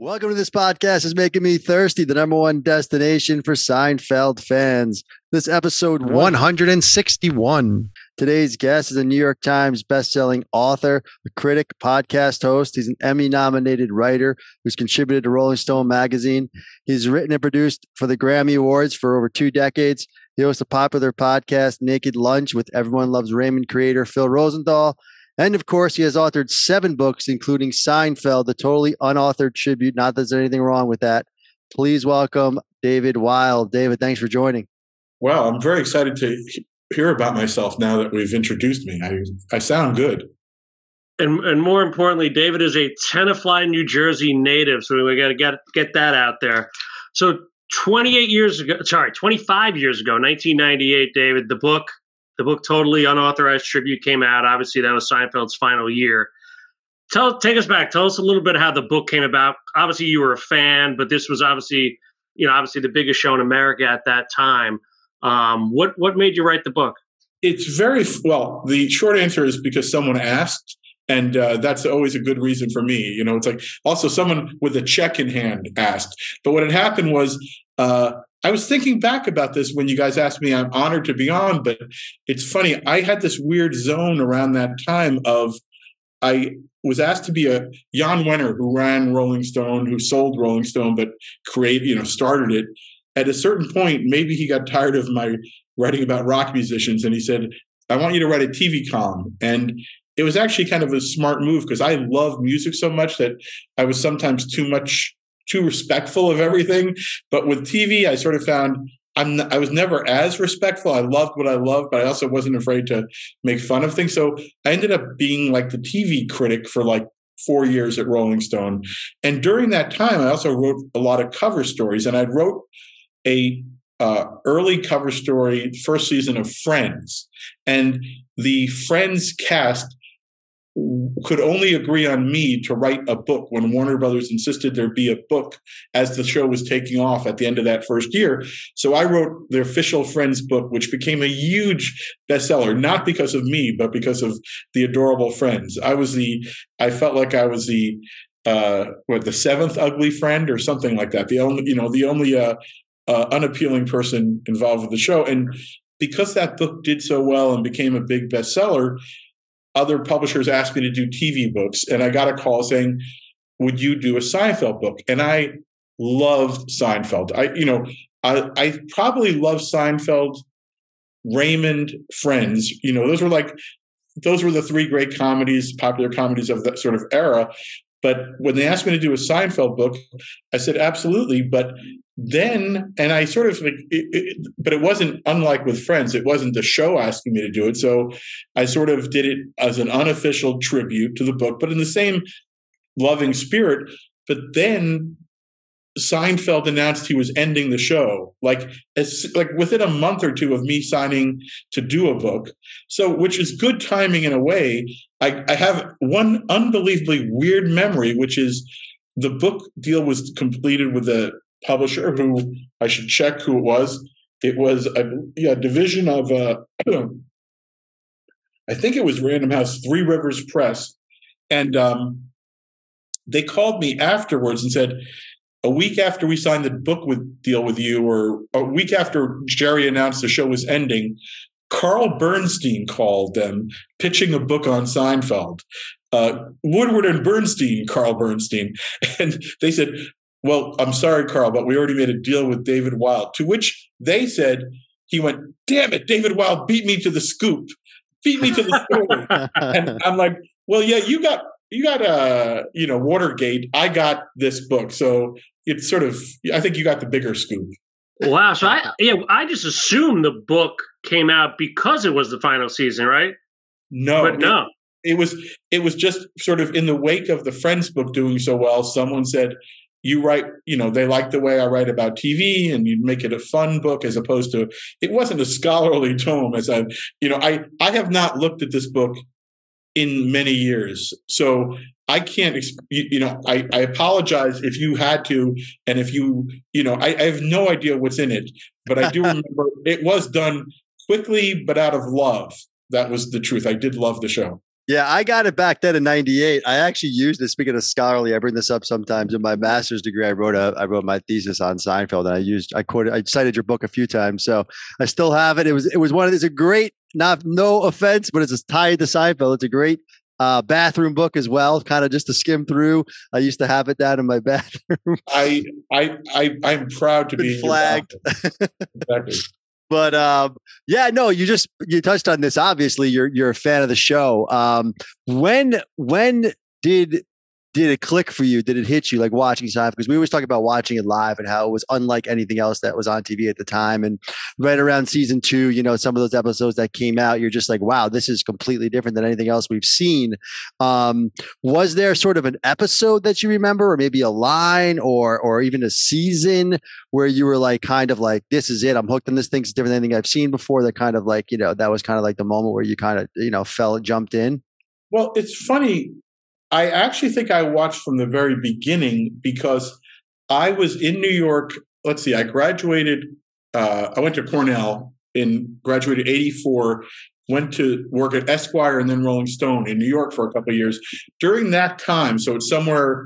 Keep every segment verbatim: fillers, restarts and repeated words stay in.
Welcome to this podcast is making me thirsty, the number one destination for Seinfeld fans. This episode one hundred sixty-one. Today's guest is a New York Times bestselling author, a critic, podcast host. He's an Emmy-nominated writer who's contributed to Rolling Stone magazine. He's written and produced for the Grammy Awards for over two decades. He hosts a popular podcast, Naked Lunch, with Everyone Loves Raymond creator Phil Rosenthal. And of course, he has authored seven books, including Seinfeld, the totally unauthored tribute. Not that there's anything wrong with that. Please welcome David Wild. David, thanks for joining. Well, I'm very excited to hear about myself now that we've introduced me. I, I sound good. And and more importantly, David is a Tenafly, New Jersey native, so we got to get get that out there. So twenty-eight years ago, sorry, twenty-five years ago, nineteen ninety-eight, David, the book. The book, Totally Unauthorized Tribute, came out. Obviously, that was Seinfeld's final year. Tell, take us back. Tell us a little bit how the book came about. Obviously, you were a fan, but this was obviously, you know, obviously the biggest show in America at that time. Um, what what made you write the book? It's very well. The short answer is because someone asked, and uh, that's always a good reason for me. You know, it's like also someone with a check in hand asked. But what had happened was. Uh, I was thinking back about this when you guys asked me. I'm honored to be on, but it's funny. I had this weird zone around that time of I was asked to be a Jan Wenner, who ran Rolling Stone, who sold Rolling Stone, but created, you know, started it. At a certain point, maybe he got tired of my writing about rock musicians, and he said, "I want you to write a T V column." And it was actually kind of a smart move because I love music so much that I was sometimes too much. too respectful of everything. But with T V, I sort of found I'm not, I was never as respectful. I loved what I loved, but I also wasn't afraid to make fun of things. So I ended up being like the T V critic for like four years at Rolling Stone. And during that time, I also wrote a lot of cover stories. And I wrote a uh, early cover story, first season of Friends. And the Friends cast could only agree on me to write a book when Warner Brothers insisted there be a book as the show was taking off at the end of that first year. So I wrote the official Friends book, which became a huge bestseller, not because of me, but because of the adorable Friends. I was the, I felt like I was the, uh, what, the seventh ugly friend or something like that. The only, you know, the only uh, uh, unappealing person involved with the show. And because that book did so well and became a big bestseller, other publishers asked me to do T V books, and I got a call saying, "Would you do a Seinfeld book?" And I loved Seinfeld. I, you know, I, I probably loved Seinfeld, Raymond, Friends. You know, those were like, those were the three great comedies, popular comedies of that sort of era. But when they asked me to do a Seinfeld book, I said, absolutely. But then, and I sort of like, it, it, but it wasn't unlike with Friends. It wasn't the show asking me to do it. So I sort of did it as an unofficial tribute to the book, but in the same loving spirit. But then Seinfeld announced he was ending the show, like as like within a month or two of me signing to do a book. So, which is good timing in a way. I, I have one unbelievably weird memory, which is the book deal was completed with a publisher who I should check who it was. It was a yeah, division of, uh, I think it was Random House, Three Rivers Press. And um, they called me afterwards and said, a week after we signed the book with deal with you, or a week after Jerry announced the show was ending, Carl Bernstein called them, pitching a book on Seinfeld. Uh, Woodward and Bernstein, Carl Bernstein. And they said, well, I'm sorry, Carl, but we already made a deal with David Wild. To which they said, he went, damn it, David Wild beat me to the scoop. Beat me to the story. And I'm like, well, yeah, you got, you got, uh, you know, Watergate. I got this book. So it's sort of, I think you got the bigger scoop. Wow. So I, yeah, I just assumed the book came out because it was the final season, right? No, but no, it, it was, it was just sort of in the wake of the Friends book doing so well. Someone said, you write, you know, they like the way I write about T V, and you'd make it a fun book as opposed to, it wasn't a scholarly tome as I've, you know, I, I have not looked at this book in many years. So I can't, you, you know, I, I apologize if you had to, and if you, you know, I, I have no idea what's in it, but I do remember it was done quickly, but out of love. That was the truth. I did love the show. Yeah, I got it back then in ninety-eight. I actually used it. Speaking of scholarly, I bring this up sometimes in my master's degree. I wrote a I wrote my thesis on Seinfeld, and I used I quoted I cited your book a few times. So I still have it. It was it was one of it's a great, not no offense, but it's tied to Seinfeld. It's a great uh, bathroom book as well, kind of just to skim through. I used to have it down in my bathroom. I I I I'm proud to be flagged. Exactly. But um, yeah, no, you just you touched on this. Obviously, you're you're a fan of the show. Um, when when did did it click for you? Did it hit you like watching Seinfeld? Because we always talk about watching it live and how it was unlike anything else that was on T V at the time. And right around season two, you know, some of those episodes that came out, you're just like, wow, this is completely different than anything else we've seen. Um, was there sort of an episode that you remember, or maybe a line, or or even a season where you were like, kind of like, this is it, I'm hooked on this thing, it's different than anything I've seen before? That kind of like, you know, that was kind of like the moment where you kind of, you know, fell, jumped in. Well, it's funny. I actually think I watched from the very beginning because I was in New York. Let's see, I graduated, uh, I went to Cornell in graduated eighty-four, went to work at Esquire and then Rolling Stone in New York for a couple of years. During that time, so it's somewhere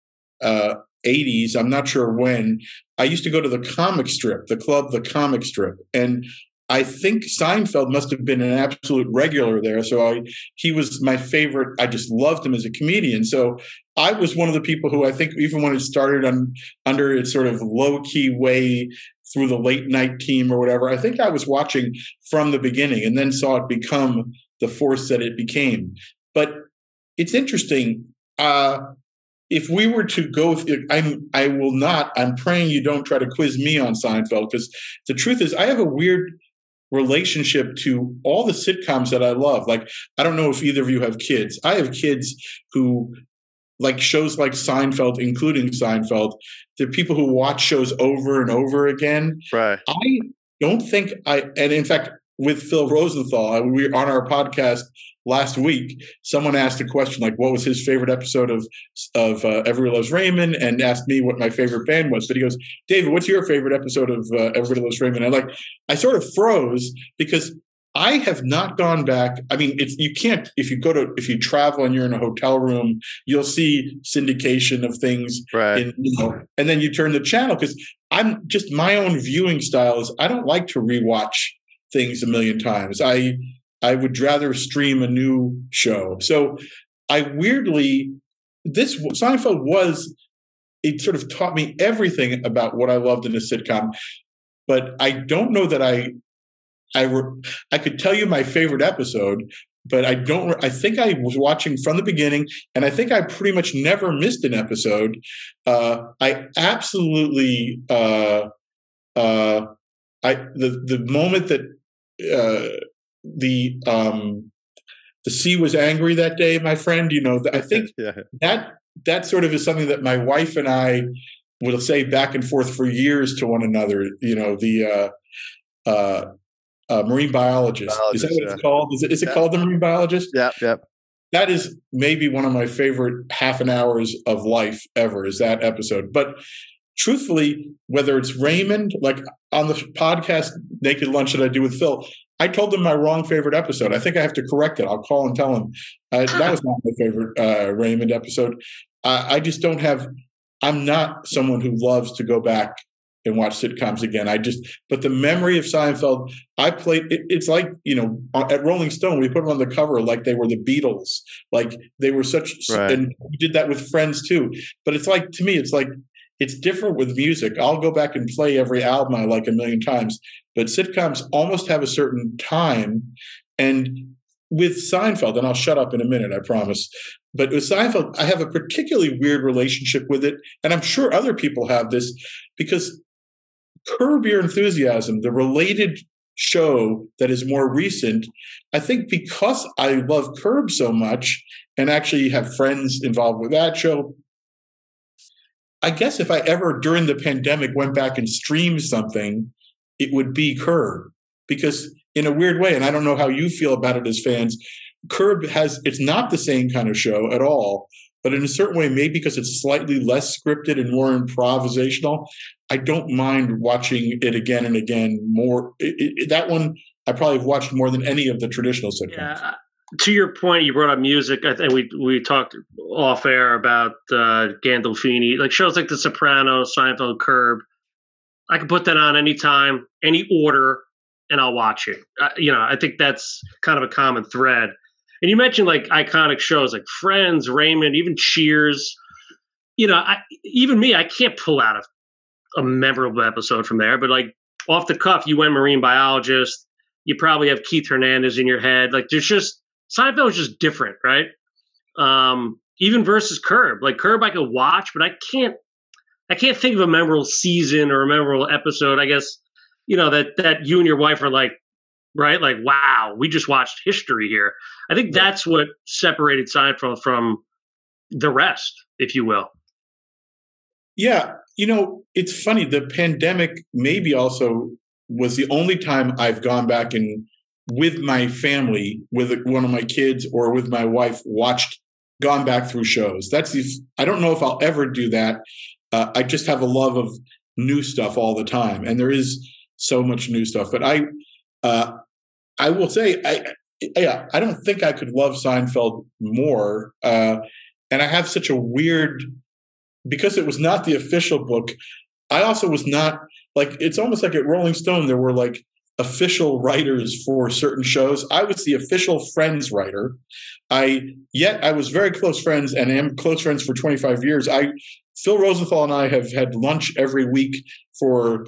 uh, eighties, I'm not sure when, I used to go to the comic strip, the club, the comic strip. And I think Seinfeld must have been an absolute regular there. So I, he was my favorite. I just loved him as a comedian. So I was one of the people who I think even when it started on under its sort of low key way through the late night team or whatever, I think I was watching from the beginning and then saw it become the force that it became. But it's interesting. Uh, if we were to go, I'm, I will not, I'm praying you don't try to quiz me on Seinfeld, because the truth is I have a weird relationship to all the sitcoms that I love. Like, I don't know if either of you have kids. I have kids who like shows like Seinfeld, including Seinfeld. They're people who watch shows over and over again. Right. I don't think I, and in fact, with Phil Rosenthal, we on our podcast last week, someone asked a question like, what was his favorite episode of of uh, Everybody Loves Raymond, and asked me what my favorite band was. But he goes, David, what's your favorite episode of uh, Everybody Loves Raymond? And I like, I sort of froze because I have not gone back. I mean, it's you can't, if you go to, if you travel and you're in a hotel room, you'll see syndication of things. Right. In, you know, and then you turn the channel, because I'm just, my own viewing style is I don't like to rewatch things a million times. I I would rather stream a new show. So I weirdly, this Seinfeld was, it sort of taught me everything about what I loved in a sitcom. But I don't know that I, I, re, I could tell you my favorite episode, but I don't, I think I was watching from the beginning, and I think I pretty much never missed an episode. Uh, I absolutely, uh, uh, I, the, the moment that, uh, the um the sea was angry that day, my friend, you know, I think yeah. that that sort of is something that my wife and I will say back and forth for years to one another. You know, the uh uh, uh marine biologist. biologist is that what yeah. it's called? Is it is it yeah. called The Marine Biologist? Yeah, yeah. That is maybe one of my favorite half an hours of life ever, is that episode. But truthfully, whether it's Raymond, like on the podcast Naked Lunch that I do with Phil, I told him my wrong favorite episode. I think I have to correct it. I'll call and tell him uh, that was not my favorite uh, Raymond episode. Uh, I just don't have. I'm not someone who loves to go back and watch sitcoms again. I just, but the memory of Seinfeld, I played. It, it's like, you know, at Rolling Stone, we put them on the cover like they were the Beatles, like they were such. Right. And we did that with Friends too. But it's like, to me, it's like, it's different with music. I'll go back and play every album I like a million times, but sitcoms almost have a certain time. And with Seinfeld, and I'll shut up in a minute, I promise. But with Seinfeld, I have a particularly weird relationship with it. And I'm sure other people have this, because Curb Your Enthusiasm, the related show that is more recent, I think because I love Curb so much and actually have friends involved with that show, I guess if I ever during the pandemic went back and streamed something, it would be Curb, because in a weird way, and I don't know how you feel about it as fans, Curb has, it's not the same kind of show at all, but in a certain way, maybe because it's slightly less scripted and more improvisational, I don't mind watching it again and again more. It, it, that one I probably have watched more than any of the traditional sitcoms. Yeah. to your point, you brought up music. I think we we talked off air about uh, Gandolfini, like shows like The Sopranos, Seinfeld, Curb. I can put that on anytime, any order, and I'll watch it. Uh, you know, I think that's kind of a common thread. And you mentioned like iconic shows like Friends, Raymond, even Cheers. You know, I, even me, I can't pull out a, a memorable episode from there. But like off the cuff, you went Marine Biologist. You probably have Keith Hernandez in your head. Like there's just Seinfeld is just different, right? Um, even versus Curb. Like Curb, I could watch, but I can't. I can't think of a memorable season or a memorable episode. I guess you know that that you and your wife are like, right? Like, wow, we just watched history here. I think Yeah. that's what separated Seinfeld from the rest, if you will. Yeah, you know, it's funny. The pandemic maybe also was the only time I've gone back and with my family, with one of my kids or with my wife, watched, gone back through shows. That's the, I don't know if I'll ever do that. Uh, I just have a love of new stuff all the time, and there is so much new stuff. But I, uh, I will say, I, yeah, I don't think I could love Seinfeld more. Uh, and I have such a weird, because it was not the official book. I also was not like, it's almost like at Rolling Stone, there were like official writers for certain shows. I was the official Friends writer. I, yet I was very close friends and am close friends for twenty-five years. I, Phil Rosenthal and I have had lunch every week for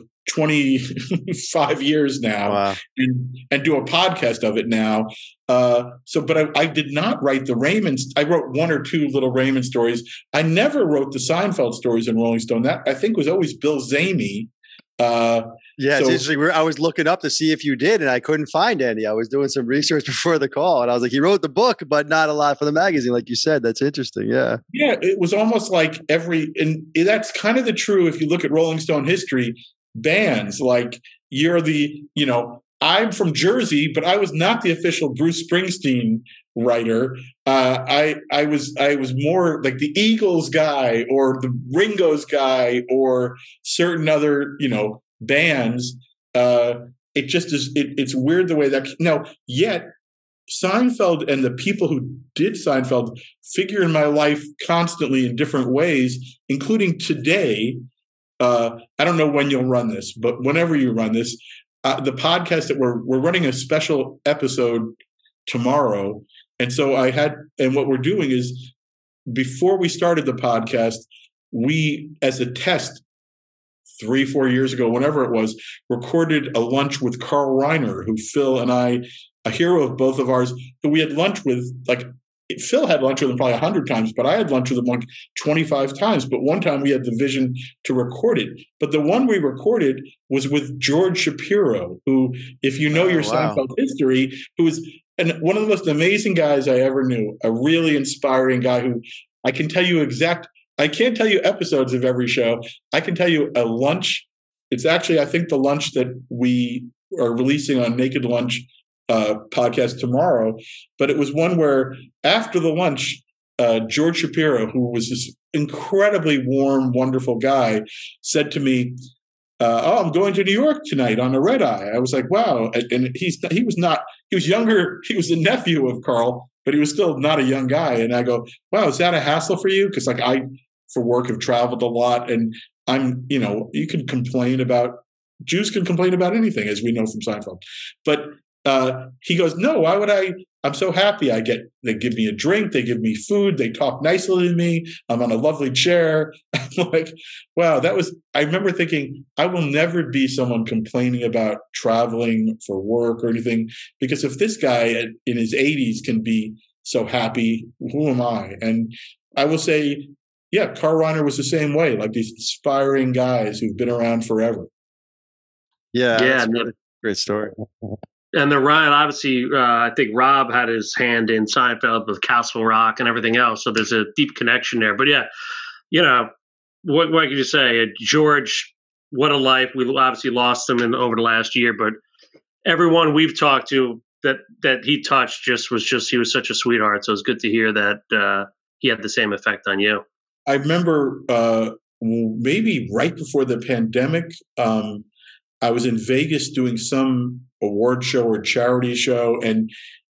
twenty-five years now, Wow. and, and do a podcast of it now. Uh, so, but I, I did not write the Raymond. I wrote one or two little Raymond stories. I never wrote the Seinfeld stories in Rolling Stone. That I think was always Bill Zamey. Uh, Yeah, it's So- interesting. We're- I was looking up to see if you did, and I couldn't find any. I was doing some research before the call, and I was like, he wrote the book, but not a lot for the magazine, like you said. That's interesting. Yeah. Yeah, it was almost like every, and that's kind of the true if you look at Rolling Stone history, bands, like you're the, you know, I'm from Jersey, but I was not the official Bruce Springsteen writer. Uh, I I was I was more like the Eagles guy or the Ringo's guy or certain other, you know, bands. Uh, it just is, it, it's weird the way that, now, yet Seinfeld and the people who did Seinfeld figure in my life constantly in different ways, including today. Uh, I don't know when you'll run this, but whenever you run this, uh, the podcast that we're we're running a special episode tomorrow, and so I had, and what we're doing is before we started the podcast, we as a test three four years ago, whenever it was, recorded a lunch with Carl Reiner, who Phil and I, a hero of both of ours, who we had lunch with, like Phil had lunch with him probably a hundred times, but I had lunch with him like twenty-five times. But one time we had the vision to record it. But the one we recorded was with George Shapiro, who, if you know Oh, your wow. Seinfeld history, who was and one of the most amazing guys I ever knew, a really inspiring guy who I can tell you exact, I can't tell you episodes of every show. I can tell you a lunch. It's actually, I think, the lunch that we are releasing on Naked Lunch uh, podcast tomorrow. But it was one where after the lunch, uh, George Shapiro, who was this incredibly warm, wonderful guy, said to me, uh, "Oh, I'm going to New York tonight on a red eye." I was like, "Wow!" And, and he's he was not he was younger. He was the nephew of Carl, but he was still not a young guy. And I go, "Wow, is that a hassle for you?" Because like I, for work, have traveled a lot, and I'm you know you can complain about Jews can complain about anything, as we know from Seinfeld, but uh, he goes, "No, why would I?" I'm so happy. I get, they give me a drink, they give me food, they talk nicely to me. I'm on a lovely chair. I'm like, wow, that was, I remember thinking, I will never be someone complaining about traveling for work or anything, because if this guy in his eighties can be so happy, who am I? And I will say, yeah, Carl Reiner was the same way, like these inspiring guys who've been around forever. Yeah. Yeah, that's a no- great- great story. And then Ryan, obviously, uh, I think Rob had his hand in Seinfeld with Castle Rock and everything else. So there's a deep connection there. But yeah, you know, what, what can you say? Uh, George, what a life. We obviously lost him in over the last year, but everyone we've talked to that that he touched just was just, he was such a sweetheart. So it's good to hear that uh, he had the same effect on you. I remember uh, maybe right before the pandemic, um, I was in Vegas doing some award show or charity show, and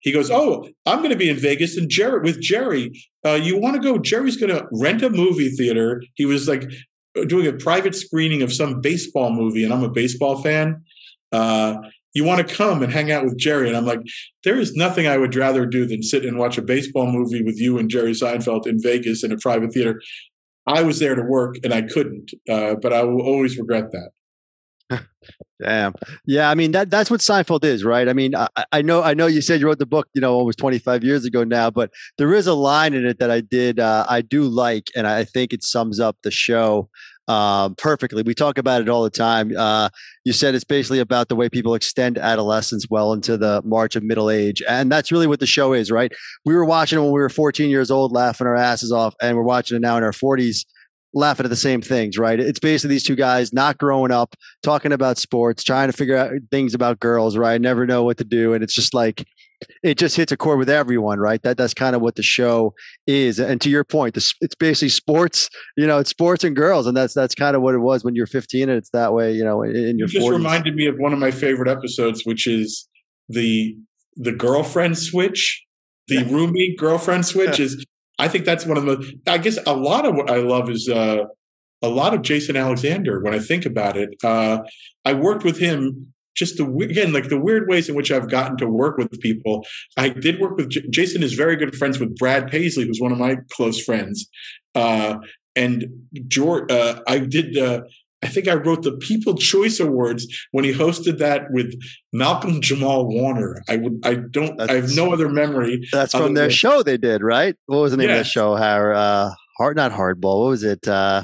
he goes, "Oh, I'm going to be in Vegas and Jerry with Jerry. Uh, you want to go? Jerry's going to rent a movie theater." He was like doing a private screening of some baseball movie, and I'm a baseball fan. Uh, you want to come and hang out with Jerry? And I'm like, there is nothing I would rather do than sit and watch a baseball movie with you and Jerry Seinfeld in Vegas in a private theater. I was there to work and I couldn't, uh, but I will always regret that. Damn. Yeah. I mean, that that's what Seinfeld is, right? I mean, I, I know, I know you said you wrote the book, you know, almost twenty-five years ago now, but there is a line in it that I did, uh, I do like, and I think it sums up the show um, perfectly. We talk about it all the time. Uh, you said it's basically about the way people extend adolescence well into the march of middle age. And that's really what the show is, right? We were watching it when we were fourteen years old, laughing our asses off, and we're watching it now in our forties, laughing at the same things, right? It's basically these two guys not growing up, talking about sports, trying to figure out things about girls, right? Never know what to do. And it's just like, it just hits a chord with everyone, right? That that's kind of what the show is. And to your point, this, it's basically sports, you know, it's sports and girls. And that's that's kind of what it was when you're fifteen, and it's that way, you know, in, in your You just forties. reminded me of one of my favorite episodes, which is the the girlfriend switch, the roommate girlfriend switch is, I think that's one of the, I guess a lot of what I love is uh, a lot of Jason Alexander when I think about it. Uh, I worked with him just the, again, like the weird ways in which I've gotten to work with people. I did work with, J- Jason is very good friends with Brad Paisley, who's one of my close friends. Uh, and George, uh, I did, uh, I think I wrote the People Choice Awards when he hosted that with Malcolm Jamal Warner. I would, I don't, that's, I have no other memory. That's from their than, show they did, right? What was the name yeah. of the show? How, uh, hard, not Hardball. What was it? Uh,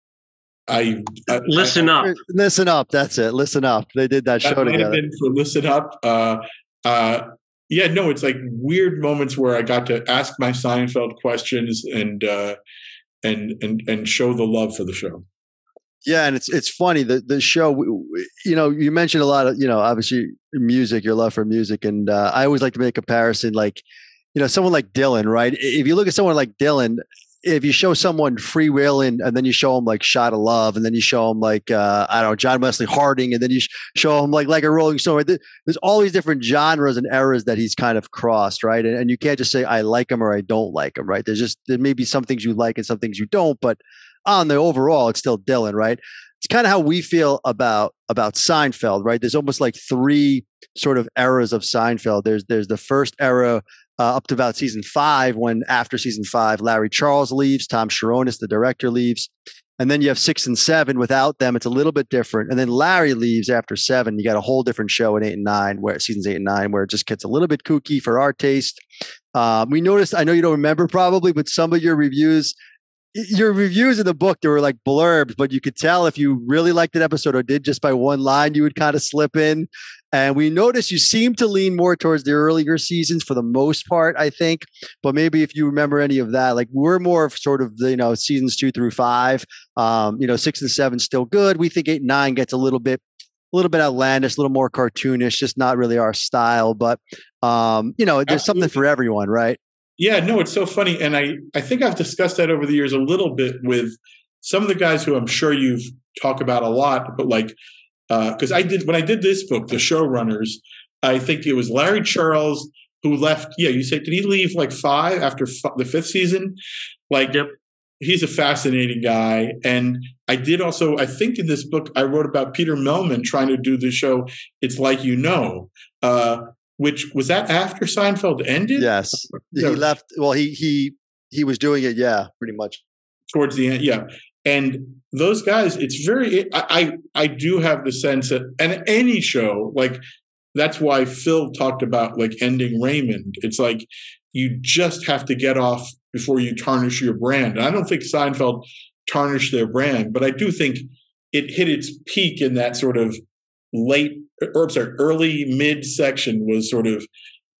I, I Listen I, Up. Listen Up. That's it. Listen Up. They did that, that show might together. Have been for Listen Up. Uh, uh, yeah, no, it's like weird moments where I got to ask my Seinfeld questions and uh, and and and show the love for the show. Yeah, and it's it's funny the the show. You know, you mentioned a lot of, you know, obviously music, your love for music, and uh, I always like to make a comparison, like, you know, someone like Dylan, right? If you look at someone like Dylan, if you show someone Free Willin', and then you show them like Shot of Love, and then you show them like uh, I don't know, John Wesley Harding, and then you show them like like a Rolling Stone. Right? There's all these different genres and eras that he's kind of crossed, right? And, and you can't just say I like him or I don't like him, right? There's just there may be some things you like and some things you don't, but on the overall, it's still Dylan, right? It's kind of how we feel about about Seinfeld, right? There's almost like three sort of eras of Seinfeld. There's there's the first era uh, up to about season five, when after season five, Larry Charles leaves, Tom Sharonis, the director, leaves. And then you have six and seven. Without them, it's a little bit different. And then Larry leaves after seven. You got a whole different show in eight and nine, where seasons eight and nine, where it just gets a little bit kooky for our taste. Um, we noticed, I know you don't remember probably, but some of your reviews, your reviews in the book, they were like blurbs, but you could tell if you really liked an episode or did just by one line, you would kind of slip in. And we noticed you seem to lean more towards the earlier seasons for the most part, I think. But maybe if you remember any of that, like we're more of sort of the, you know, seasons two through five, um, you know, six and seven still good. We think eight and nine gets a little bit, a little bit outlandish, a little more cartoonish, just not really our style. But, um, you know, there's Absolutely. Something for everyone, right? Yeah, no, it's so funny. And I, I think I've discussed that over the years a little bit with some of the guys who I'm sure you've talked about a lot, but like, because uh, I did, when I did this book, The Showrunners, I think it was Larry Charles who left. Yeah, you say, did he leave like five after f- the fifth season? Like, yep. He's a fascinating guy. And I did also, I think in this book, I wrote about Peter Melman trying to do the show It's Like You Know, uh, which was that after Seinfeld ended? Yes. He yeah. left. Well, he, he, he was doing it. Yeah, pretty much. Towards the end. Yeah. And those guys, it's very, I, I, I do have the sense that, and any show, like, that's why Phil talked about like ending Raymond. It's like, you just have to get off before you tarnish your brand. And I don't think Seinfeld tarnished their brand, but I do think it hit its peak in that sort of late, or I'm sorry, early mid section was sort of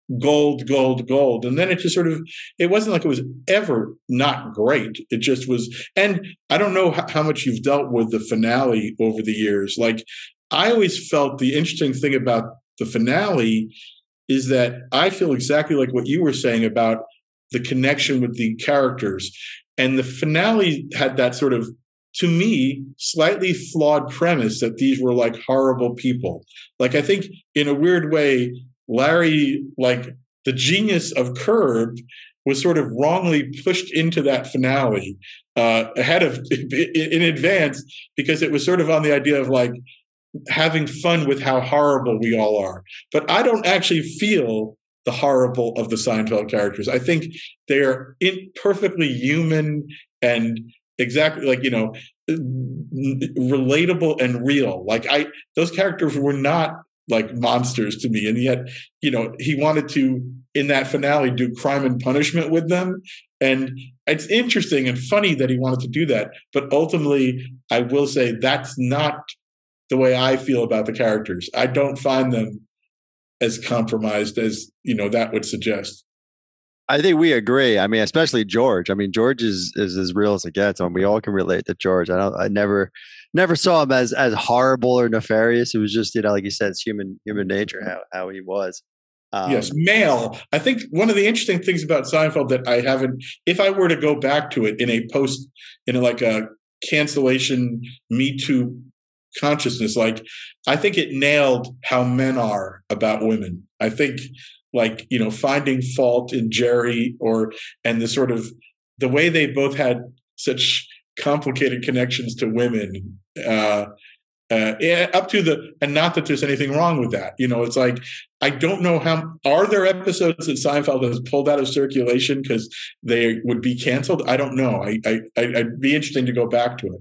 gold, gold, gold. And then it just sort of, it wasn't like it was ever not great. It just was. And I don't know how, how much you've dealt with the finale over the years. Like, I always felt the interesting thing about the finale is that I feel exactly like what you were saying about the connection with the characters. And the finale had that sort of, to me, slightly flawed premise that these were like horrible people. Like, I think in a weird way, Larry like the genius of Curb was sort of wrongly pushed into that finale uh, ahead of in advance, because it was sort of on the idea of like having fun with how horrible we all are. But I don't actually feel the horrible of the Seinfeld characters. I think they're in perfectly human and exactly like, you know, relatable and real. Like I, those characters were not like monsters to me. And yet, you know, he wanted to, in that finale, do Crime and Punishment with them. And it's interesting and funny that he wanted to do that. But ultimately, I will say that's not the way I feel about the characters. I don't find them as compromised as, you know, that would suggest. I think we agree. I mean, especially George. I mean, George is, is as real as it gets, and we all can relate to George. I don't. I never, never saw him as as horrible or nefarious. It was just, you know, like you said, it's human human nature how how he was. Um, yes, male. I think one of the interesting things about Seinfeld that I haven't, if I were to go back to it in a post, in a, like a cancellation Me Too consciousness, like I think it nailed how men are about women. I think. Like, you know, finding fault in Jerry or, and the sort of, the way they both had such complicated connections to women, uh, uh, up to the, and not that there's anything wrong with that. You know, it's like, I don't know how, are there episodes that Seinfeld has pulled out of circulation because they would be canceled? I don't know. I, I, I'd be interesting to go back to it.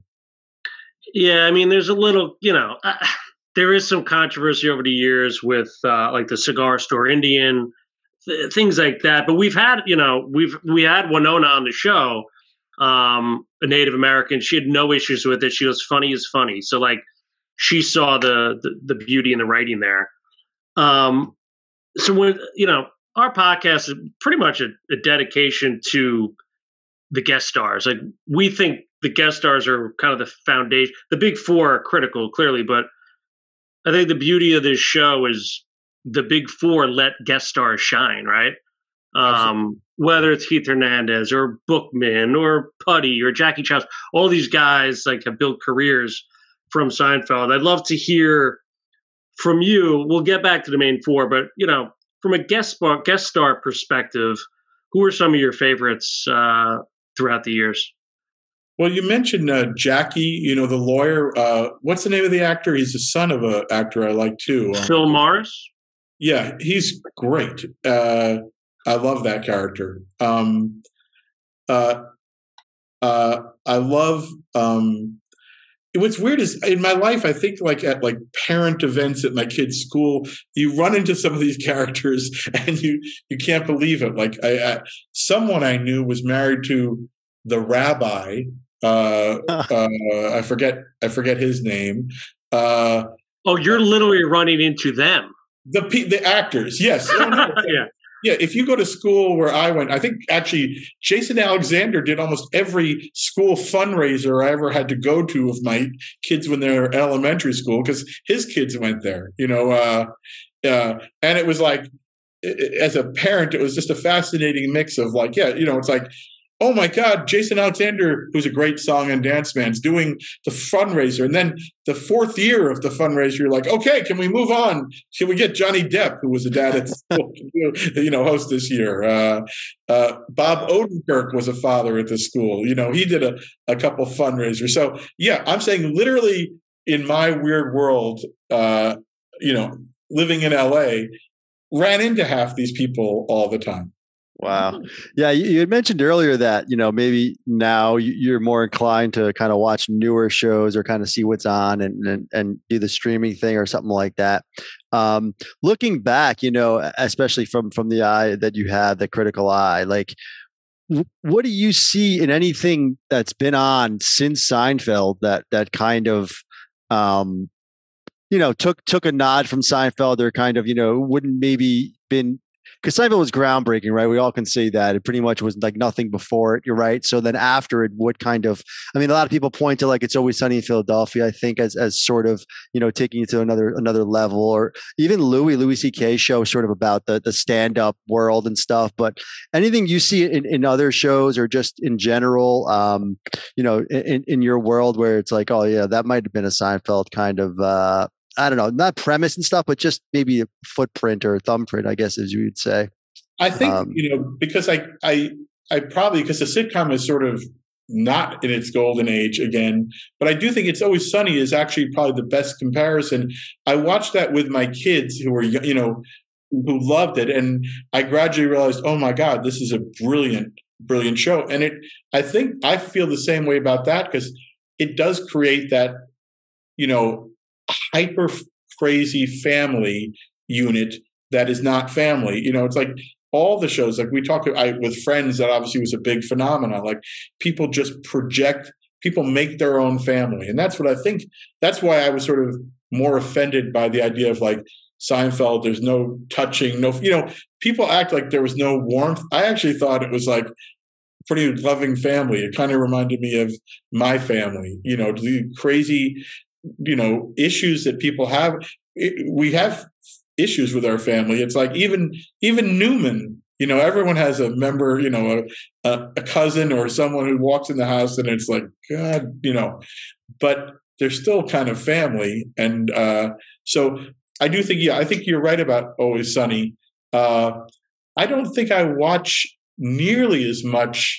Yeah. I mean, there's a little, you know, uh, there is some controversy over the years with uh, like the Cigar Store Indian, th- things like that. But we've had, you know, we've we had Winona on the show, um, a Native American. She had no issues with it. She was funny as funny. So like she saw the the, the beauty in the writing there. Um, so when, you know, our podcast is pretty much a, a dedication to the guest stars. Like we think the guest stars are kind of the foundation. The big four are critical, clearly, but I think the beauty of this show is the big four let guest stars shine, right? Um, whether it's Keith Hernandez or Bookman or Putty or Jackie Chiles, all these guys like have built careers from Seinfeld. I'd love to hear from you. We'll get back to the main four, but you know, from a guest star, guest star perspective, who are some of your favorites uh, throughout the years? Well, you mentioned uh, Jackie, you know, the lawyer. Uh, what's the name of the actor? He's the son of an actor I like too. Um, Phil Morris? Yeah, he's great. Uh, I love that character. Um, uh, uh, I love. Um, what's weird is in my life, I think like at like parent events at my kid's school, you run into some of these characters and you you can't believe it. Like I, I someone I knew was married to the rabbi. Uh, uh, I forget. I forget his name. Uh, oh, you're literally running into them. The the actors, yes. Oh, no, yeah, yeah. If you go to school where I went, I think actually Jason Alexander did almost every school fundraiser I ever had to go to of my kids when they were in elementary school because his kids went there. You know, uh, uh, and it was like, as a parent, it was just a fascinating mix of like, yeah, you know, it's like. Oh my God, Jason Alexander, who's a great song and dance man, is doing the fundraiser. And then the fourth year of the fundraiser, you're like, okay, can we move on? Can we get Johnny Depp, who was a dad at school, you know, host this year? Uh, uh, Bob Odenkirk was a father at the school. You know, he did a, a couple fundraisers. So yeah, I'm saying literally in my weird world, uh, you know, living in L A, ran into half these people all the time. Wow. Yeah. You, you had mentioned earlier that, you know, maybe now you're more inclined to kind of watch newer shows or kind of see what's on and, and, and do the streaming thing or something like that. Um, looking back, you know, especially from, from the eye that you have, the critical eye, like w- what do you see in anything that's been on since Seinfeld that, that kind of, um, you know, took, took a nod from Seinfeld or kind of, you know, wouldn't maybe been, because Seinfeld was groundbreaking, right? We all can see that. It pretty much was like nothing before it, you're right. So then after it, what kind of, I mean, a lot of people point to like It's Always Sunny in Philadelphia, I think, as as sort of, you know, taking it to another another level, or even Louis, Louis C K show sort of about the the stand-up world and stuff. But anything you see in, in other shows or just in general, um, you know, in, in your world where it's like, oh yeah, that might have been a Seinfeld kind of, uh, I don't know, not premise and stuff, but just maybe a footprint or a thumbprint, I guess, as you would say. I think Um, you know because I I I probably because the sitcom is sort of not in its golden age again, but I do think It's Always Sunny is actually probably the best comparison. I watched that with my kids who were you know who loved it, and I gradually realized, oh my God, this is a brilliant, brilliant show. And it, I think I feel the same way about that because it does create that you know hyper crazy family unit that is not family. You know, it's like all the shows, like we talk I, with Friends, that obviously was a big phenomenon. Like people just project, people make their own family. And that's what I think, that's why I was sort of more offended by the idea of like Seinfeld, there's no touching, no, you know, people act like there was no warmth. I actually thought it was like pretty loving family. It kind of reminded me of my family, you know, the crazy, you know, issues that people have. It, we have issues with our family. It's like even even Newman, you know, everyone has a member, you know, a, a, a cousin or someone who walks in the house and it's like, God, you know, but they're still kind of family. And uh, so I do think, yeah, I think you're right about Always Sunny. Uh, I don't think I watch nearly as much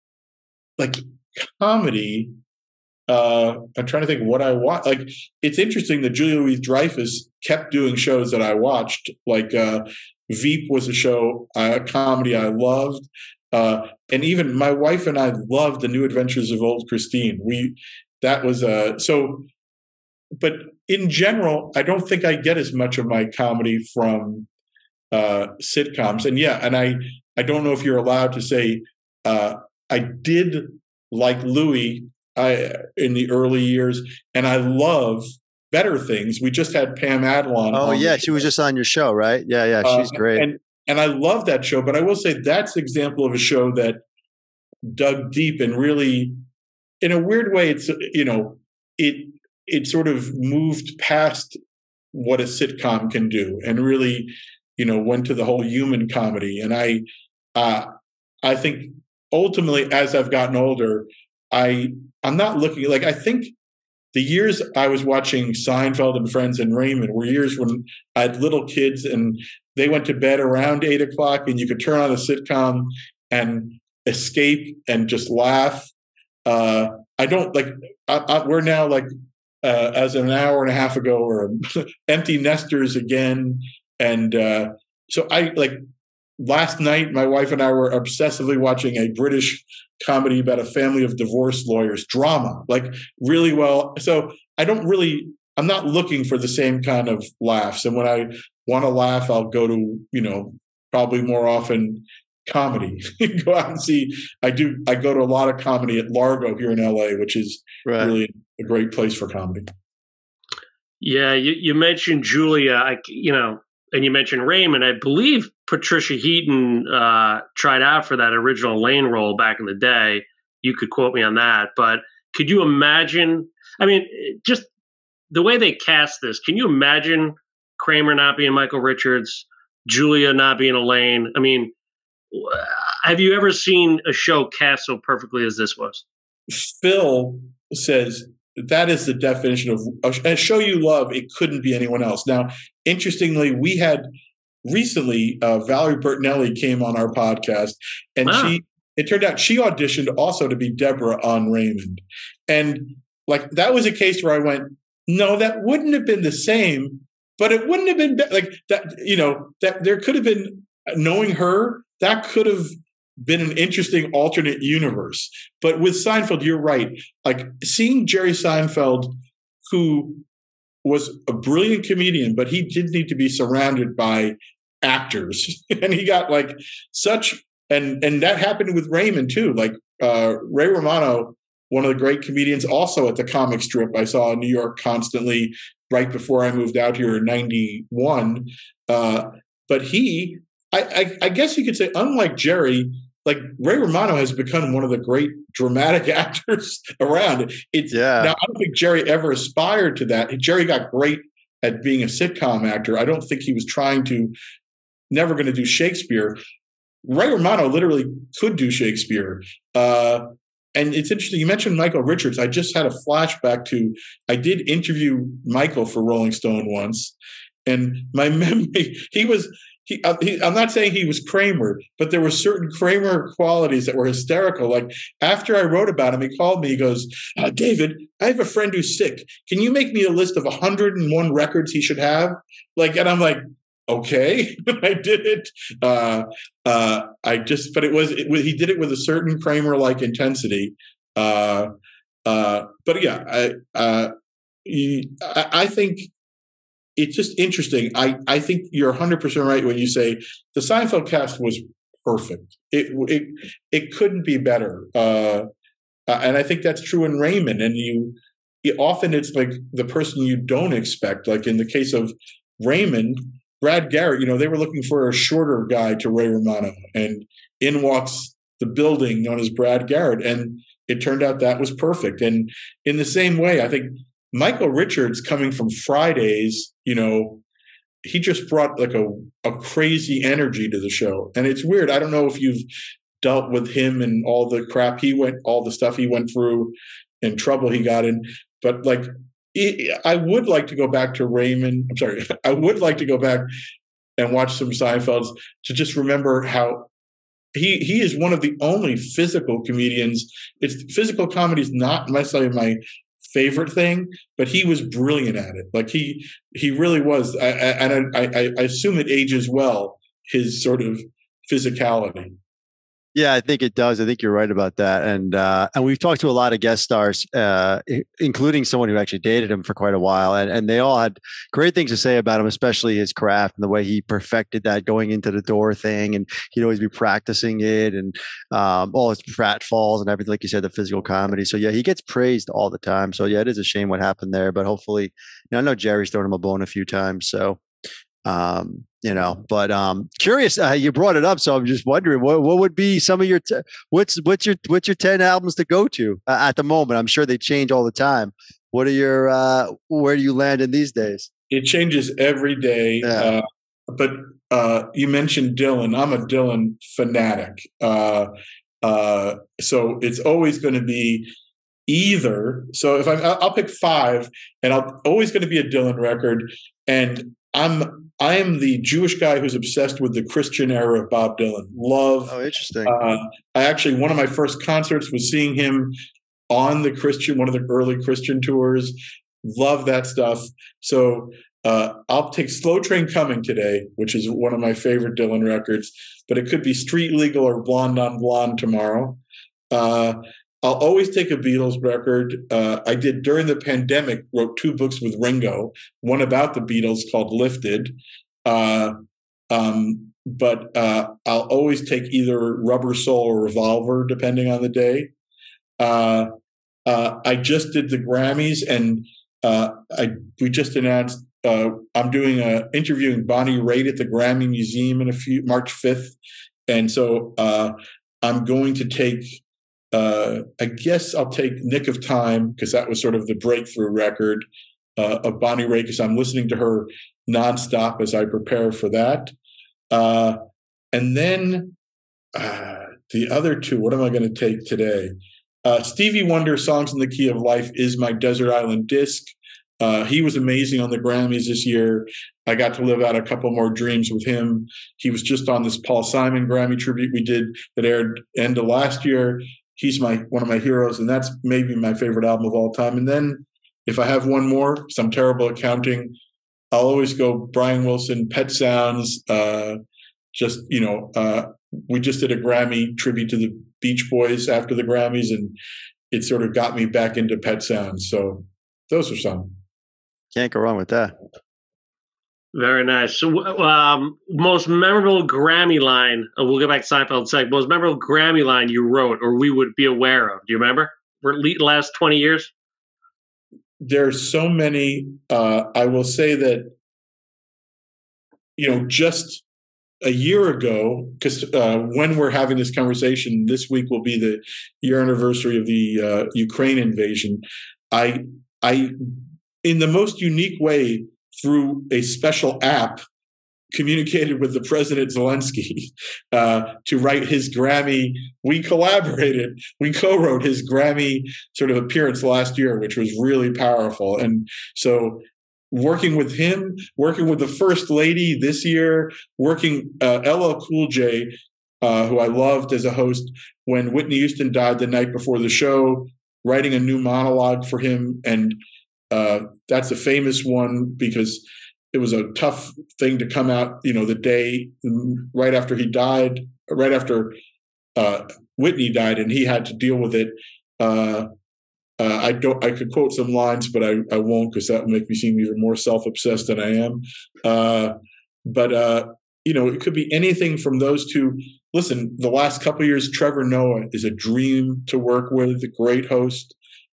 like comedy. Uh, I'm trying to think what I watch. Like, it's interesting that Julia Louis-Dreyfus kept doing shows that I watched. Like, uh, Veep was a show, uh, a comedy I loved. Uh, and even my wife and I loved The New Adventures of Old Christine. We, that was, uh, so, but in general, I don't think I get as much of my comedy from, uh, sitcoms. And yeah, and I, I don't know if you're allowed to say, uh, I did like Louis, I, in the early years, and I love Better Things. We just had Pam Adlon. Oh yeah, she was just on your show, right? Yeah, yeah, she's uh, great. And and I love that show. But I will say that's an example of a show that dug deep and really, in a weird way, it's you know, it it sort of moved past what a sitcom can do, and really, you know, went to the whole human comedy. And I, uh, I think ultimately, as I've gotten older, I I'm not looking like I think the years I was watching Seinfeld and Friends and Raymond were years when I had little kids and they went to bed around eight o'clock and you could turn on a sitcom and escape and just laugh. Uh, I don't like I, I, we're now like uh, as an hour and a half ago we're empty nesters again, and uh, so I like last night my wife and I were obsessively watching a British comedy about a family of divorce lawyers, drama, like really well. So I don't really, I'm not looking for the same kind of laughs. And when I want to laugh, I'll go to, you know, probably more often comedy. Go out and see, I do, I go to a lot of comedy at Largo here in L A, which is right. really a great place for comedy. Yeah. You, you mentioned Julia, I, you know, and you mentioned Raymond. I believe Patricia Heaton uh, tried out for that original Elaine role back in the day. You could quote me on that. But could you imagine, I mean, just the way they cast this, can you imagine Kramer not being Michael Richards, Julia not being Elaine? I mean, have you ever seen a show cast so perfectly as this was? Phil says, that is the definition of a show you love. It couldn't be anyone else. Now, interestingly, we had recently uh, Valerie Bertinelli came on our podcast, and wow. she it turned out she auditioned also to be Deborah on Raymond, and like that was a case where I went, no, that wouldn't have been the same, but it wouldn't have been be- like that. You know, that there could have been knowing her that could have been an interesting alternate universe. But with Seinfeld, you're right. Like seeing Jerry Seinfeld, who was a brilliant comedian, but he did need to be surrounded by actors. And he got like such, and and that happened with Raymond too. Like uh, Ray Romano, one of the great comedians, also at the comic strip I saw in New York constantly right before I moved out here in ninety-one. Uh, but he, I, I, I guess you could say, unlike Jerry, like Ray Romano has become one of the great dramatic actors around. It's yeah. Now I don't think Jerry ever aspired to that. Jerry got great at being a sitcom actor. I don't think he was trying to, never going to do Shakespeare. Ray Romano literally could do Shakespeare. Uh, and it's interesting. You mentioned Michael Richards. I just had a flashback to, I did interview Michael for Rolling Stone once. And my memory, he was, he, uh, he, I'm not saying he was Kramer, but there were certain Kramer qualities that were hysterical. Like after I wrote about him, he called me. He goes, uh, David, I have a friend who's sick. Can you make me a list of one hundred one records he should have? Like, and I'm like, okay, I did it. Uh, uh, I just, but it was, it, he did it with a certain Kramer-like intensity. Uh, uh, but yeah, I, uh, he, I, I think. It's just interesting. I, I think you're one hundred percent right when you say the Seinfeld cast was perfect. It it it couldn't be better. Uh, and I think that's true in Raymond. And you it, often it's like the person you don't expect. Like in the case of Raymond, Brad Garrett, you know, they were looking for a shorter guy to Ray Romano. And in walks the building known as Brad Garrett. And it turned out that was perfect. And in the same way, I think Michael Richards coming from Fridays, you know, he just brought like a, a crazy energy to the show. And it's weird. I don't know if you've dealt with him and all the crap he went, all the stuff he went through and trouble he got in. But like, I would like to go back to Raymond. I'm sorry. I would like to go back and watch some Seinfelds to just remember how he he is one of the only physical comedians. It's physical comedy is not necessarily my favorite thing, but he was brilliant at it. Like he he really was. I, I, and I, I, I assume it ages well, his sort of physicality. Yeah, I think it does. I think you're right about that. And uh, and we've talked to a lot of guest stars, uh, including someone who actually dated him for quite a while. And, and they all had great things to say about him, especially his craft and the way he perfected that going into the door thing. And he'd always be practicing it and um, all his pratfalls and everything, like you said, the physical comedy. So, yeah, he gets praised all the time. So, yeah, it is a shame what happened there. But hopefully, you know, I know Jerry's thrown him a bone a few times. So, um, you know, but um, curious, uh, you brought it up, so I'm just wondering what what would be some of your t- what's what's your what's your ten albums to go to uh, at the moment? I'm sure they change all the time. What are your uh, where do you land in these days? It changes every day. Yeah. Uh, but uh, you mentioned Dylan. I'm a Dylan fanatic. Uh, uh, so it's always going to be either. So if I'm, I'll pick five, and I'll always going to be a Dylan record, and I'm I am the Jewish guy who's obsessed with the Christian era of Bob Dylan. Love. Oh, interesting. Uh, I actually, one of my first concerts was seeing him on the Christian, one of the early Christian tours. Love that stuff. So uh, I'll take Slow Train Coming today, which is one of my favorite Dylan records, but it could be Street Legal or Blonde on Blonde tomorrow. Uh, I'll always take a Beatles record. Uh, I did during the pandemic, wrote two books with Ringo, one about the Beatles called Lifted. Uh, um, but uh, I'll always take either Rubber Soul or Revolver, depending on the day. Uh, uh, I just did the Grammys, and uh, I we just announced uh, I'm doing a interviewing Bonnie Raitt at the Grammy Museum in a few March fifth, and so uh, I'm going to take. Uh, I guess I'll take Nick of Time, because that was sort of the breakthrough record uh, of Bonnie Raitt, because I'm listening to her nonstop as I prepare for that. Uh, and then uh, the other two, what am I going to take today? Uh, Stevie Wonder, Songs in the Key of Life, is my Desert Island disc. Uh, he was amazing on the Grammys this year. I got to live out a couple more dreams with him. He was just on this Paul Simon Grammy tribute we did that aired end of last year. He's my one of my heroes, and that's maybe my favorite album of all time. And then if I have one more, because I'm terrible at counting, I'll always go Brian Wilson, Pet Sounds. Uh, just, you know, uh, we just did a Grammy tribute to the Beach Boys after the Grammys, and it sort of got me back into Pet Sounds. So those are some. Can't go wrong with that. Very nice. So, um, most memorable Grammy line, uh, we'll go back to Seinfeld in a sec, most memorable Grammy line you wrote or we would be aware of. Do you remember? For the last twenty years? There's so many. Uh, I will say that, you know, just a year ago, because uh, when we're having this conversation, this week will be the year anniversary of the uh, Ukraine invasion. I, I, in the most unique way, through a special app, communicated with the President Zelensky uh, to write his Grammy. We collaborated. We co-wrote his Grammy sort of appearance last year, which was really powerful. And so working with him, working with the First Lady this year, working uh, L L Cool J, uh, who I loved as a host when Whitney Houston died the night before the show, writing a new monologue for him. And uh, that's a famous one because it was a tough thing to come out, you know, the day right after he died, right after uh, Whitney died, and he had to deal with it. Uh, Uh, I don't. I could quote some lines, but I, I won't because that would make me seem even more self-obsessed than I am. Uh, but uh, you know, it could be anything from those two. Listen, the last couple of years, Trevor Noah is a dream to work with, a great host.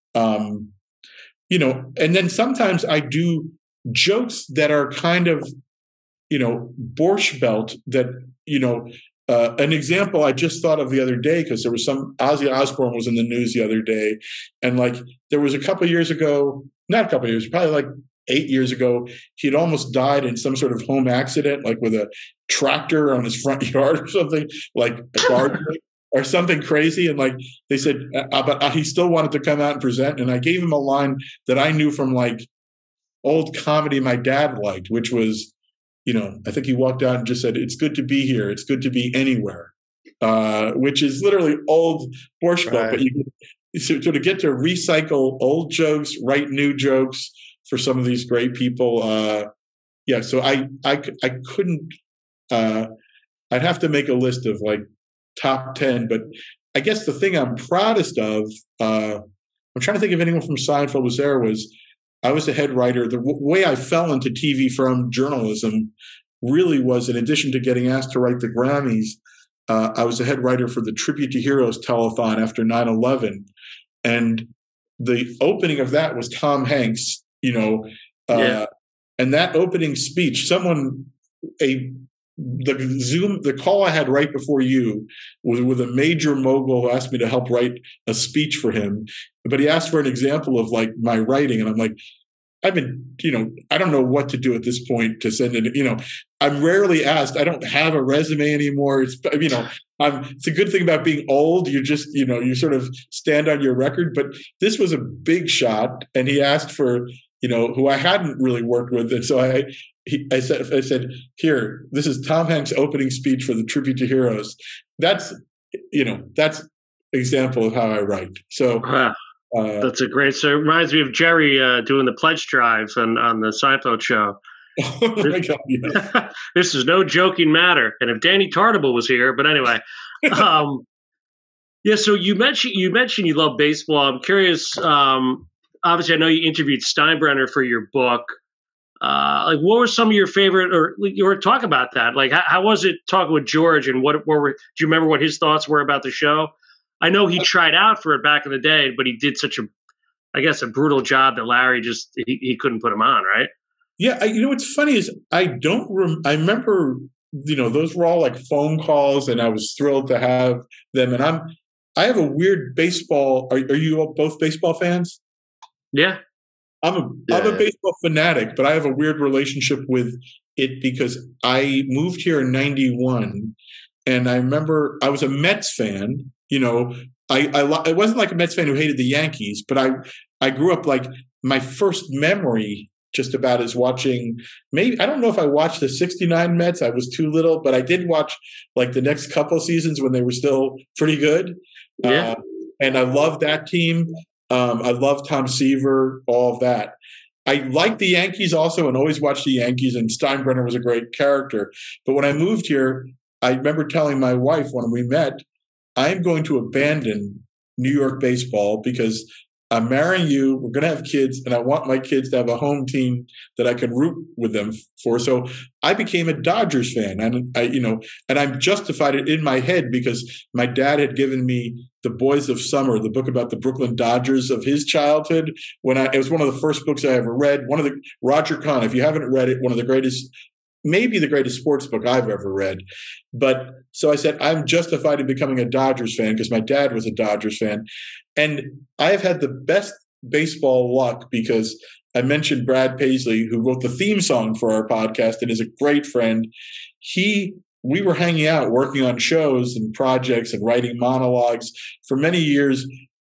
Um, you know, and then sometimes I do jokes that are kind of, you know, Borscht Belt that, you know. Uh, an example I just thought of the other day, because there was some Ozzy Osbourne was in the news the other day, and like there was a couple of years ago, not a couple of years, probably like eight years ago, he'd almost died in some sort of home accident, like with a tractor on his front yard or something, like a garden or something crazy. And like they said, uh, but uh, he still wanted to come out and present, and I gave him a line that I knew from like old comedy my dad liked, which was, you know, I think he walked out and just said, "It's good to be here. It's good to be anywhere," uh, which is literally old Borscht Belt. Right. But you so, so to get to recycle old jokes, write new jokes for some of these great people. Uh, yeah, so I I I couldn't. Uh, I'd have to make a list of like top ten. But I guess the thing I'm proudest of, uh, I'm trying to think if anyone from Seinfeld was there. Was I was the head writer. The w- way I fell into T V from journalism really was, in addition to getting asked to write the Grammys, uh, I was the head writer for the Tribute to Heroes telethon after nine eleven. And the opening of that was Tom Hanks, you know, uh, yeah. and that opening speech, someone, a the Zoom, the call I had right before you was with a major mogul who asked me to help write a speech for him. But he asked for an example of like my writing. And I'm like, I've been, you know, I don't know what to do at this point to send it. You know, I'm rarely asked. I don't have a resume anymore. It's, you know, I'm, it's a good thing about being old. You just, you know, you sort of stand on your record. But this was a big shot. And he asked for, you know, who I hadn't really worked with. And so I, he, I said, I said, here, this is Tom Hanks' opening speech for the Tribute to Heroes. That's, you know, that's example of how I write. So wow. uh, that's a great. So it reminds me of Jerry uh, doing the pledge drives on on the Seinfeld show. Oh my God, yeah. This is no joking matter. And if Danny Tartable was here, but anyway, um, yeah. So you mentioned you mentioned you love baseball. I'm curious. Um, obviously, I know you interviewed Steinbrenner for your book. Uh, like, what were some of your favorite, or you were talking about that? Like, how, how was it talking with George, and what, what were? Do you remember what his thoughts were about the show? I know he tried out for it back in the day, but he did such a, I guess, a brutal job that Larry just he, he couldn't put him on, right? Yeah, I, you know what's funny is I don't. Rem- I remember, you know, those were all like phone calls, and I was thrilled to have them. And I'm, I have a weird baseball. Are, are you both baseball fans? Yeah. I'm a yeah. I'm a baseball fanatic, but I have a weird relationship with it because I moved here in ninety-one, and I remember I was a Mets fan. You know, I I, I wasn't like a Mets fan who hated the Yankees, but I I grew up like my first memory just about is watching. Maybe I don't know if I watched the sixty-nine Mets. I was too little, but I did watch like the next couple of seasons when they were still pretty good. Yeah, uh, and I loved that team. Um, I love Tom Seaver, all of that. I liked the Yankees also and always watched the Yankees, and Steinbrenner was a great character. But when I moved here, I remember telling my wife when we met, I'm going to abandon New York baseball because I'm marrying you, we're going to have kids, and I want my kids to have a home team that I can root with them for. So I became a Dodgers fan, and I, you know, and I'm justified it in my head because my dad had given me The Boys of Summer, the book about the Brooklyn Dodgers of his childhood. When I, it was one of the first books I ever read. One of the Roger Kahn, if you haven't read it, one of the greatest, maybe the greatest sports book I've ever read. But so I said, I'm justified in becoming a Dodgers fan because my dad was a Dodgers fan. And I have had the best baseball luck because I mentioned Brad Paisley, who wrote the theme song for our podcast and is a great friend. He, we were hanging out, working on shows and projects and writing monologues for many years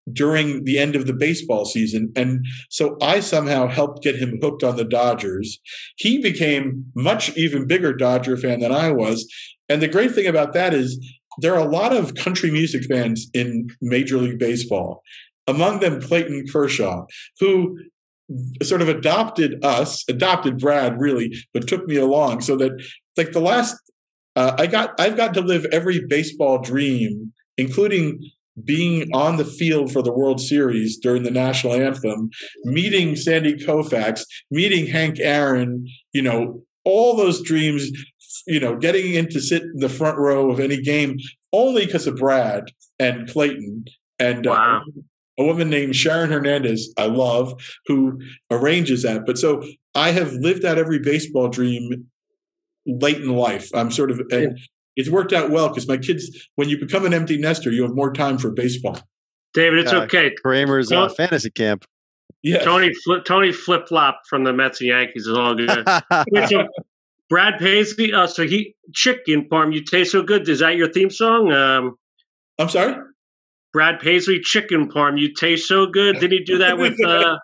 during the end of the baseball season. And so I somehow helped get him hooked on the Dodgers. He became much even bigger Dodger fan than I was. And the great thing about that is there are a lot of country music fans in Major League Baseball, among them Clayton Kershaw, who sort of adopted us, adopted Brad really, but took me along so that like the last, uh, I got, I've got to live every baseball dream, including being on the field for the World Series during the national anthem, meeting Sandy Koufax, meeting Hank Aaron, you know, all those dreams, you know, getting in to sit in the front row of any game only because of Brad and Clayton and wow. uh, a woman named Sharon Hernandez, I love, who arranges that. But so I have lived out every baseball dream late in life. I'm sort of, and yeah. It's worked out well because my kids, when you become an empty nester, you have more time for baseball. David, it's uh, okay. Kramer's uh, fantasy camp. Yeah. Tony flip, Tony flip flop from the Mets and Yankees is all good. Wait, so Brad Paisley, uh, so he chicken parm, you taste so good. Is that your theme song? Um, I'm sorry? Brad Paisley, chicken parm, you taste so good. Did he do that with uh,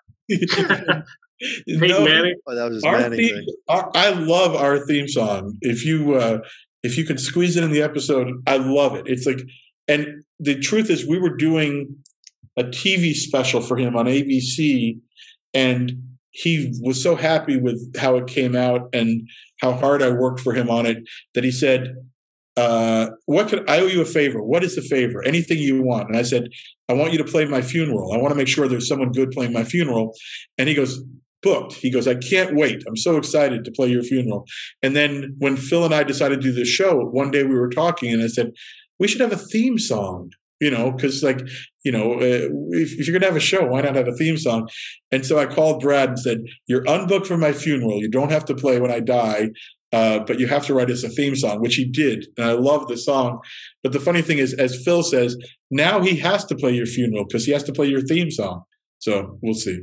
Peyton no, Manning? Oh, that was his our Manning theme, thing. Our, I love our theme song. If you uh, if you can squeeze it in the episode, I love it. It's like, and the truth is, we were doing a T V special for him on A B C, and he was so happy with how it came out and how hard I worked for him on it that he said, uh, what could I owe you a favor? What is the favor? Anything you want. And I said, I want you to play my funeral. I want to make sure there's someone good playing my funeral. And he goes, booked. He goes, I can't wait. I'm so excited to play your funeral. And then when Phil and I decided to do this show, one day we were talking and I said, we should have a theme song, you know, because like, you know, uh, if, if you're going to have a show, why not have a theme song? And so I called Brad and said, you're unbooked for my funeral. You don't have to play when I die. Uh, but you have to write us a theme song, which he did. And I love the song. But the funny thing is, as Phil says, now he has to play your funeral because he has to play your theme song. So we'll see.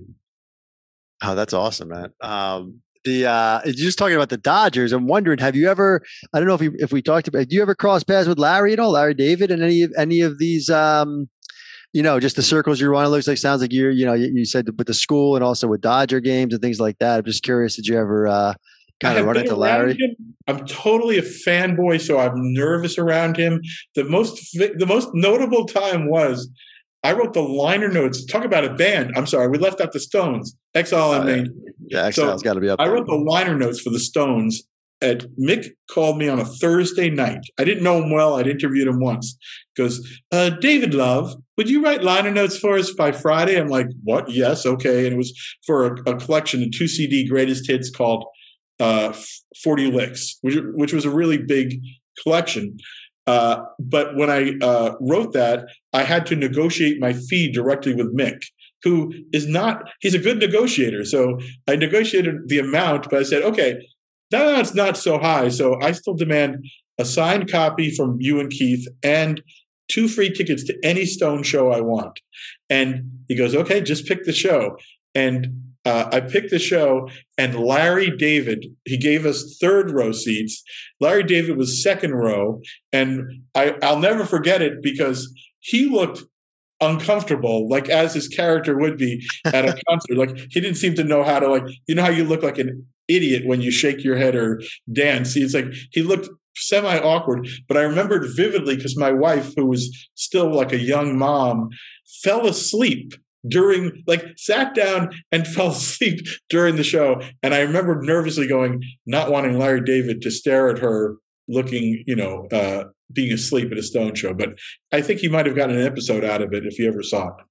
Oh, that's awesome, man. Um, the uh, you're just talking about the Dodgers. I'm wondering, have you ever? I don't know if you, if we talked about. Do you ever cross paths with Larry at all, Larry David, and any of any of these? Um, you know, just the circles you're running. Looks like sounds like you're. You know, you, you said with the school and also with Dodger games and things like that. I'm just curious. Did you ever uh, kind of run into Larry? Him. I'm totally a fanboy, so I'm nervous around him. The most the most notable time was I wrote the liner notes. Talk about a band. I'm sorry, we left out the Stones. Exile on oh, Main. Yeah, yeah Exile's so got to be up I there. wrote the liner notes for the Stones. And Mick called me on a Thursday night. I didn't know him well. I'd interviewed him once. Goes, uh, David Love, would you write liner notes for us by Friday? I'm like, what? Yes, okay. And it was for a, a collection, a two C D greatest hits called uh, forty Licks, which, which was a really big collection. Uh, but when I uh, wrote that, I had to negotiate my fee directly with Mick, who is not, he's a good negotiator. So I negotiated the amount, but I said, okay, that's not so high. So I still demand a signed copy from you and Keith and two free tickets to any Stone show I want. And he goes, okay, just pick the show. And uh, I picked the show, and Larry David, he gave us third row seats. Larry David was second row. And I, I'll never forget it because he looked uncomfortable, like as his character would be at a concert. Like he didn't seem to know how to, like, you know how you look like an idiot when you shake your head or dance. It's like he looked semi awkward, but I remembered vividly because my wife, who was still like a young mom, fell asleep during, like sat down and fell asleep during the show. And I remember nervously going, not wanting Larry David to stare at her looking, you know, uh, being asleep at a Stone show. But I think he might have gotten an episode out of it if he ever saw it.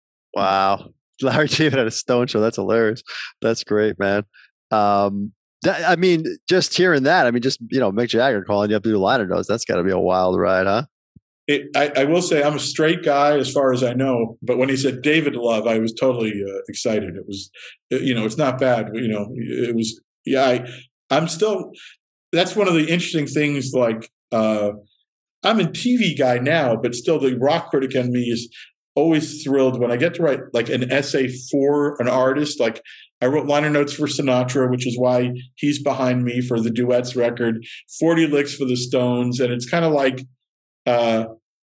Wow. Larry David at a Stone show. That's hilarious. That's great, man. Um, that, I mean, just hearing that, I mean, just, you know, Mick Jagger calling you up to do liner notes. That's got to be a wild ride, huh? It, I, I will say I'm a straight guy as far as I know, but when he said David Love, I was totally uh, excited. It was, you know, it's not bad. You know, it was, yeah, I, I'm still, that's one of the interesting things. Like, uh, I'm a T V guy now, but still the rock critic in me is always thrilled when I get to write like an essay for an artist. Like I wrote liner notes for Sinatra, which is why he's behind me for the duets record, forty Licks for the Stones. And it's kind of like, uh,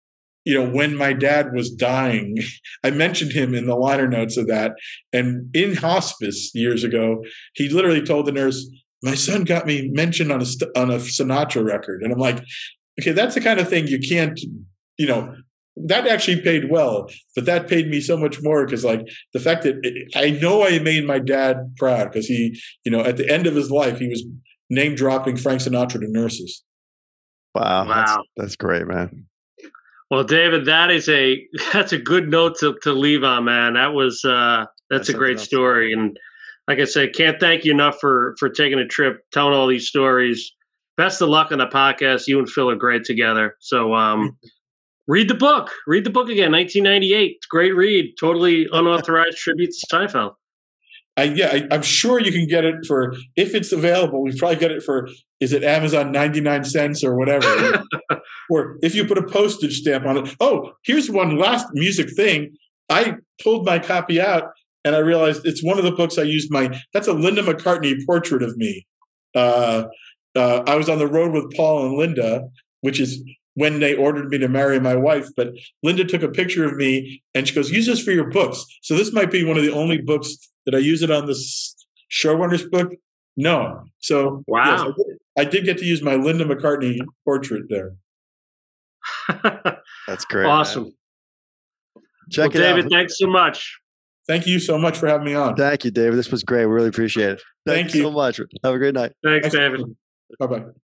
you know, when my dad was dying, I mentioned him in the liner notes of that. And in hospice years ago, he literally told the nurse, my son got me mentioned on a, on a Sinatra record. And I'm like, okay, that's the kind of thing you can't, you know, that actually paid well, but that paid me so much more because, like, the fact that it, I know I made my dad proud because he, you know, at the end of his life, he was name dropping Frank Sinatra to nurses. Wow. Wow. That's, that's great, man. Well, David, that is a that's a good note to, to leave on, man. That was uh, that's, that's a great story, and like I said, can't thank you enough for for taking a trip, telling all these stories. Best of luck on the podcast. You and Phil are great together. So um, read the book. Read the book again. nineteen ninety-eight. It's a great read. Totally unauthorized tribute to Seinfeld. I, yeah, I, I'm sure you can get it for, if it's available, we probably get it for, is it Amazon ninety-nine cents or whatever? Or if you put a postage stamp on it. Oh, here's one last music thing. I pulled my copy out and I realized it's one of the books I used my, that's a Linda McCartney portrait of me. Uh, uh, I was on the road with Paul and Linda, which is when they ordered me to marry my wife. But Linda took a picture of me and she goes, use this for your books. So this might be one of the only books. Did I use it on this Showrunners book? No. So wow, yes, I, did, I did get to use my Linda McCartney portrait there. That's great. Awesome. Man. Check well, it David, out. thanks so much. Thank you so much for having me on. Thank you, David. This was great. We really appreciate it. Thank, Thank you you so much. Have a great night. Thanks, Thanks. David. Bye-bye.